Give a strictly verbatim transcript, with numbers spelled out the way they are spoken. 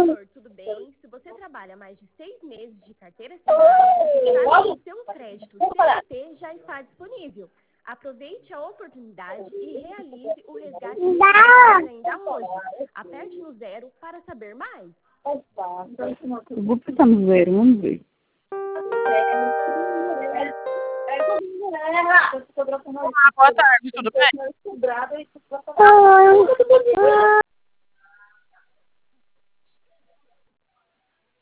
doutor, tudo bem? Se você trabalha mais de seis meses de carteira assinada, sabe que o seu crédito C L T já está disponível. Aproveite a oportunidade e realize o resgate do seu ainda hoje. Aperte no zero para saber mais. Eu vou apertar no zero, vamos ver. Boa tarde, tudo bem? Oi.